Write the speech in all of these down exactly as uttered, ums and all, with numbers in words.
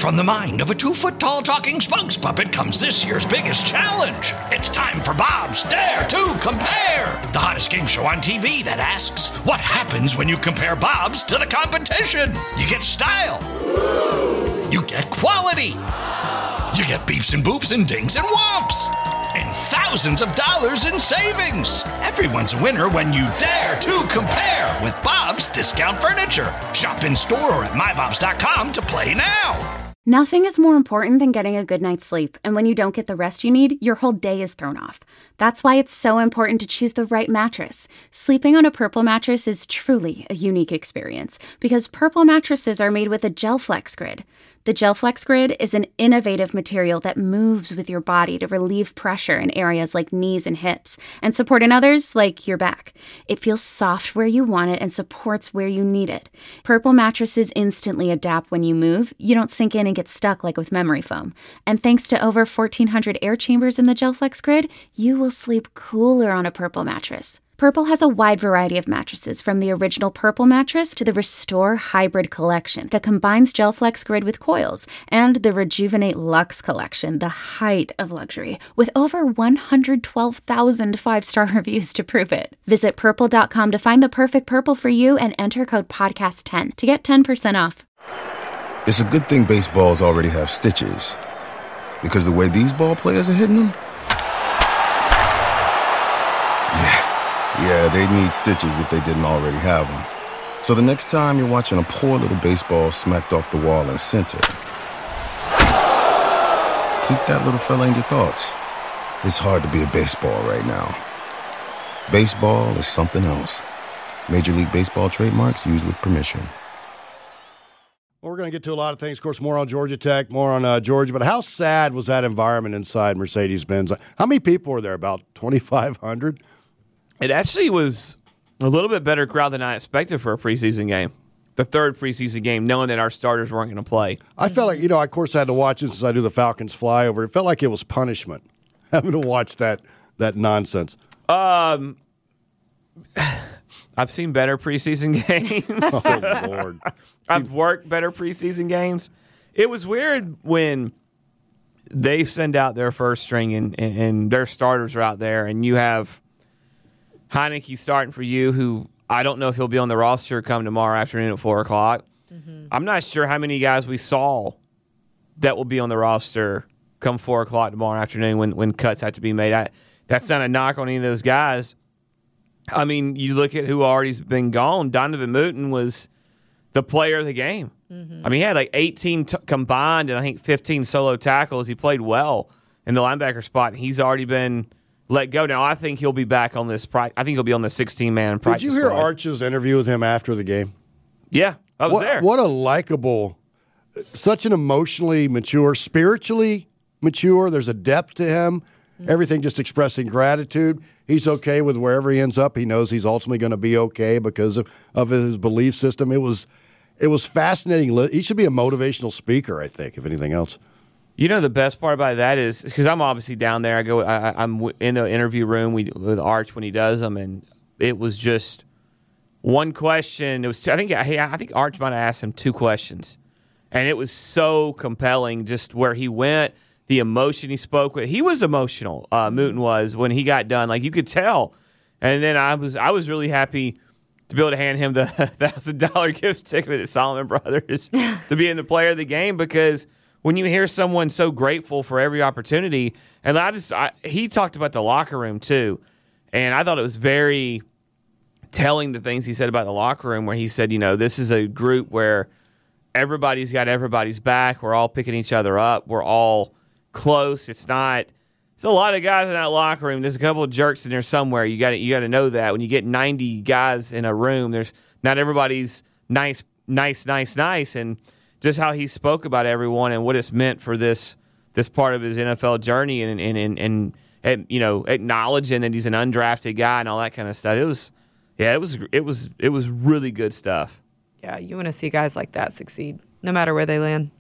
From the mind of a two-foot-tall talking spokes puppet comes this year's biggest challenge. It's time for Bob's Dare to Compare, the hottest game show on T V that asks, what happens when you compare Bobs to the competition? You get style. You get quality. You get beeps and boops and dings and whomps. And thousands of dollars in savings. Everyone's a winner when you dare to compare with Bob's Discount Furniture. Shop in store or at my bobs dot com to play now. Nothing is more important than getting a good night's sleep, and when you don't get the rest you need, your whole day is thrown off. That's why it's so important to choose the right mattress. Sleeping on a Purple mattress is truly a unique experience, because Purple mattresses are made with a GelFlex Grid. The GelFlex Grid is an innovative material that moves with your body to relieve pressure in areas like knees and hips, and support in others like your back. It feels soft where you want it and supports where you need it. Purple mattresses instantly adapt when you move. You don't sink in and get stuck like with memory foam. And thanks to over fourteen hundred air chambers in the GelFlex Grid, you will sleep cooler on a Purple mattress. Purple has a wide variety of mattresses, from the original Purple mattress to the Restore Hybrid collection that combines GelFlex Grid with coils, and the Rejuvenate Luxe collection, the height of luxury, with over one hundred twelve thousand five-star reviews to prove it. Visit purple dot com to find the perfect Purple for you and enter code podcast ten to get ten percent off. It's a good thing baseballs already have stitches, because the way these ball players are hitting them, yeah. Yeah, they need stitches if they didn't already have them. So the next time you're watching a poor little baseball smacked off the wall in center, keep that little fella in your thoughts. It's hard to be a baseball right now. Baseball is something else. Major League Baseball trademarks used with permission. Well, we're going to get to a lot of things. Of course, more on Georgia Tech, more on uh, Georgia. But how sad was that environment inside Mercedes-Benz? How many people were there? About twenty-five hundred? It actually was a little bit better crowd than I expected for a preseason game. The third preseason game, knowing that our starters weren't going to play. I felt like, you know, I, of course, I had to watch it since I do the Falcons flyover. It felt like it was punishment, having to watch that that nonsense. Um, I've seen better preseason games. Oh, Lord. I've worked better preseason games. It was weird when they send out their first string and, and their starters are out there, and you have Heineke starting for you, who I don't know if he'll be on the roster come tomorrow afternoon at four o'clock. Mm-hmm. I'm not sure how many guys we saw that will be on the roster come four o'clock tomorrow afternoon when, when cuts have to be made. I, that's not a knock on any of those guys. I mean, you look at who already's been gone. Donovan Mooten was the player of the game. Mm-hmm. I mean, he had like eighteen t- combined and I think fifteen solo tackles. He played well in the linebacker spot. He's already been let go. Now, I think he'll be back on this. Pri- I think he'll be on the sixteen-man practice squad. Did you hear squad. Arch's interview with him after the game? Yeah, I was what, there. What a likable, such an emotionally mature, spiritually mature. There's a depth to him. Mm-hmm. Everything just expressing gratitude. He's okay with wherever he ends up. He knows he's ultimately going to be okay because of, of his belief system. It was, it was fascinating. He should be a motivational speaker, I think, if anything else. You know, the best part about that is because I'm obviously down there. I go, I, I'm in the interview room we, with Arch when he does them, and it was just one question. It was, I think, I think Arch might have asked him two questions, and it was so compelling just where he went, the emotion he spoke with. He was emotional. Uh, Mooten was when he got done, like you could tell. And then I was, I was really happy to be able to hand him the thousand dollar gift certificate at Solomon Brothers to be in the player of the game because. When you hear someone so grateful for every opportunity, and I just I, he talked about the locker room too, and I thought it was very telling the things he said about the locker room, where he said, you know, this is a group where everybody's got everybody's back. We're all picking each other up. We're all close. It's not. There's a lot of guys in that locker room. There's a couple of jerks in there somewhere. You got you got to know that when you get ninety guys in a room, there's not everybody's nice, nice, nice, nice, and. Just how he spoke about everyone and what it's meant for this this part of his N F L journey, and and and, and, and you know acknowledging that he's an undrafted guy and all that kind of stuff. It was, yeah, it was it was it was really good stuff. Yeah, you want to see guys like that succeed, no matter where they land.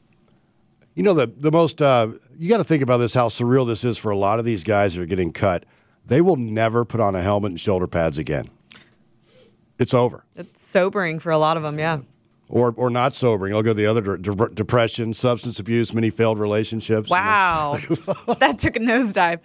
You know the the most uh, you got to think about this, how surreal this is for a lot of these guys that are getting cut. They will never put on a helmet and shoulder pads again. It's over. It's sobering for a lot of them. Yeah. Or or not sobering. I'll go the other de- de- depression, substance abuse, many failed relationships. Wow. That took a nosedive.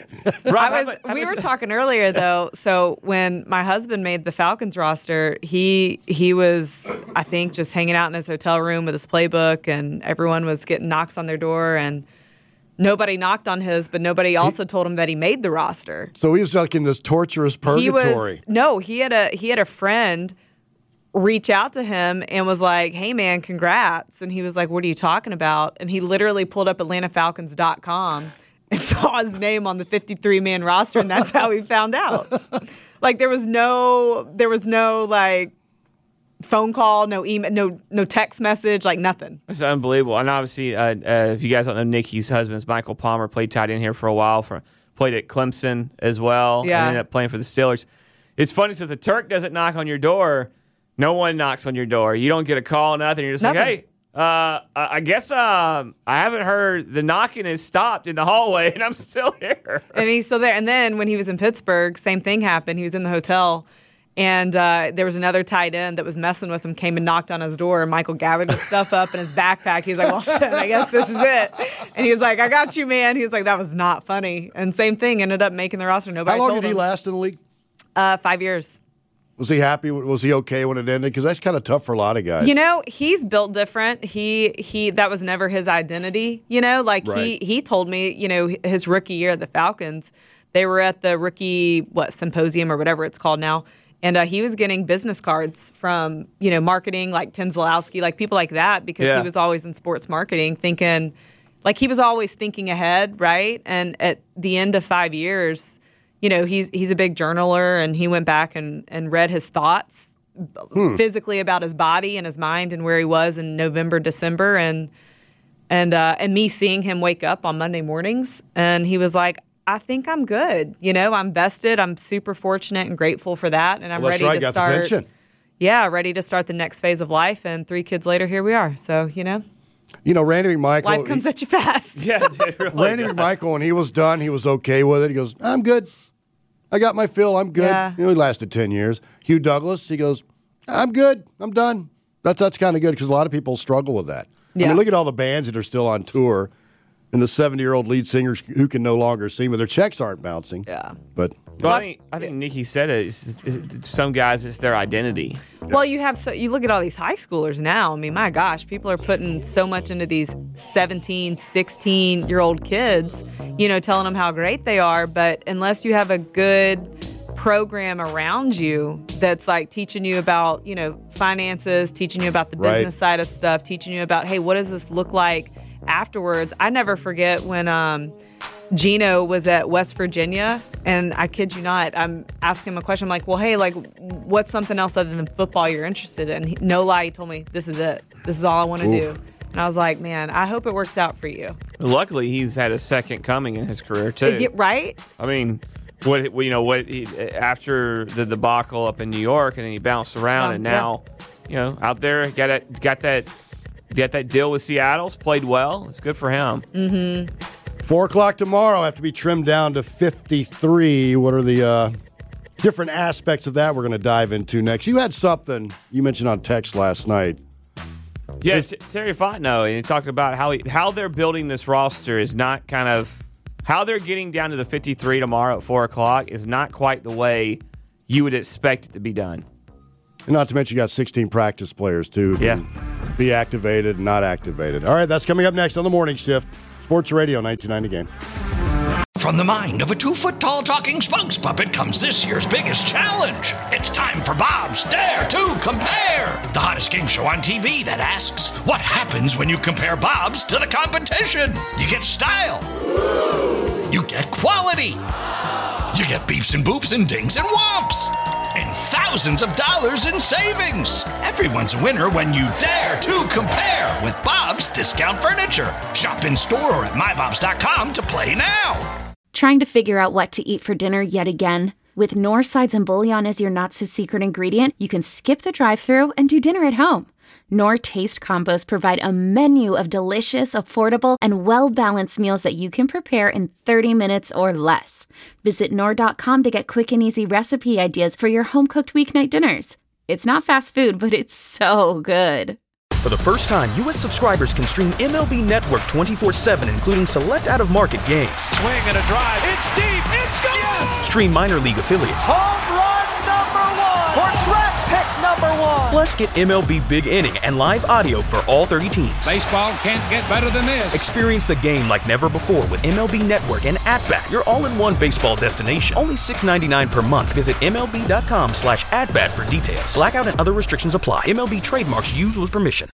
I was, we were talking earlier, though. So when my husband made the Falcons roster, he he was, I think, just hanging out in his hotel room with his playbook, and everyone was getting knocks on their door, and nobody knocked on his, but nobody also he, told him that he made the roster. So he was like in this torturous purgatory. He was, no, he had a he had a friend reach out to him and was like, hey, man, congrats. And he was like, what are you talking about? And he literally pulled up Atlanta Falcons dot com and saw his name on the fifty-three man roster, and that's how he found out. Like, there was no, there was no, like, phone call, no email, no no text message, like nothing. It's unbelievable. And obviously, uh, uh, if you guys don't know, Nikki's husband, Michael Palmer, played tight end here for a while, for, played at Clemson as well, yeah. and ended up playing for the Steelers. It's funny, so if the Turk doesn't knock on your door, no one knocks on your door. You don't get a call, nothing. You're just nothing. like, hey, uh, I guess um, I haven't heard the knocking has stopped in the hallway, and I'm still here. And he's still there. And then when he was in Pittsburgh, same thing happened. He was in the hotel, and uh, there was another tight end that was messing with him, came and knocked on his door, and Michael gathered his stuff up in his backpack. He was like, well, shit, I guess this is it. And he was like, I got you, man. He was like, that was not funny. And same thing, ended up making the roster. Nobody How long told did he him. last in the league? Uh, five years. Was he happy? Was he okay when it ended? Because that's kind of tough for a lot of guys. You know, he's built different. He he that was never his identity. You know, like right. he he told me, you know, his rookie year at the Falcons, they were at the rookie what symposium or whatever it's called now, and uh, he was getting business cards from you know marketing like Tim Zalowski, like people like that, because yeah. he was always in sports marketing, thinking like he was always thinking ahead, right? And at the end of five years. You know, he's he's a big journaler, and he went back and, and read his thoughts hmm. physically about his body and his mind and where he was in November, December, and and uh, and me seeing him wake up on Monday mornings, and he was like, I think I'm good. You know, I'm vested. I'm super fortunate and grateful for that, and I'm well, that's ready right. to Got start. The pension. Yeah, ready to start the next phase of life, and three kids later, here we are. So, you know. You know, Randy McMichael. Life comes he, at you fast. Yeah, it really Randy does. McMichael, when he was done, he was okay with it. He goes, I'm good. I got my fill. I'm good. Yeah. You know, he lasted ten years. Hugh Douglas, he goes, I'm good. I'm done. That's that's kind of good because a lot of people struggle with that. Yeah. I mean, look at all the bands that are still on tour and the seventy-year-old lead singers who can no longer sing, but their checks aren't bouncing. Yeah. But Well, I think, I think Nikki said it. It's, it's, some guys, it's their identity. Well, you have so you look at all these high schoolers now. I mean, my gosh, people are putting so much into these seventeen, sixteen-year-old kids, you know, telling them how great they are. But unless you have a good program around you that's like teaching you about, you know, finances, teaching you about the Right. business side of stuff, teaching you about, hey, what does this look like afterwards? I never forget when um, Gino was at West Virginia, and I kid you not, I'm asking him a question. I'm like, well, hey, like, what's something else other than football you're interested in? He, no lie, he told me, this is it. This is all I want to do. And I was like, man, I hope it works out for you. Luckily, he's had a second coming in his career, too. Get right? I mean, what you know, what he, after the debacle up in New York, and then he bounced around, Um, and now, you know, out there, got that, got that, got that deal with Seattle's played well. It's good for him. Mm-hmm. Four o'clock tomorrow, I have to be trimmed down to fifty-three. What are the uh, different aspects of that we're going to dive into next? You had something you mentioned on text last night. Yeah, T- Terry Fontenot, and he talked about how he, how they're building this roster is not kind of how they're getting down to the fifty-three tomorrow at four o'clock is not quite the way you would expect it to be done. And not to mention you got sixteen practice players, too. Who Yeah. can be activated and not activated. All right, that's coming up next on The Morning Shift. Sports Radio, nineteen ninety Game. From the mind of a two-foot-tall talking spokes puppet comes this year's biggest challenge. It's time for Bob's Dare to Compare, the hottest game show on T V that asks, what happens when you compare Bob's to the competition? You get style. You get quality. You get beeps and boops and dings and whomps. And thousands of dollars in savings. Everyone's a winner when you dare to compare with Bob's Discount Furniture. Shop in store or at my bobs dot com to play now. Trying to figure out what to eat for dinner yet again? With Knorr sides and bouillon as your not-so-secret ingredient, you can skip the drive-thru and do dinner at home. Knorr Taste Combos provide a menu of delicious, affordable, and well-balanced meals that you can prepare in thirty minutes or less. Visit Knorr dot com to get quick and easy recipe ideas for your home-cooked weeknight dinners. It's not fast food, but it's so good. For the first time, U S subscribers can stream M L B Network twenty-four seven, including select out-of-market games. Swing and a drive. It's deep. It's gone. Yes! Stream minor league affiliates. Home run number one. Or draft pick number one. Plus, get M L B Big Inning and live audio for all thirty teams. Baseball can't get better than this. Experience the game like never before with M L B Network and At-Bat, your all-in-one baseball destination. Only six dollars and ninety-nine cents per month. Visit MLB.com slash at-bat for details. Blackout and other restrictions apply. M L B trademarks used with permission.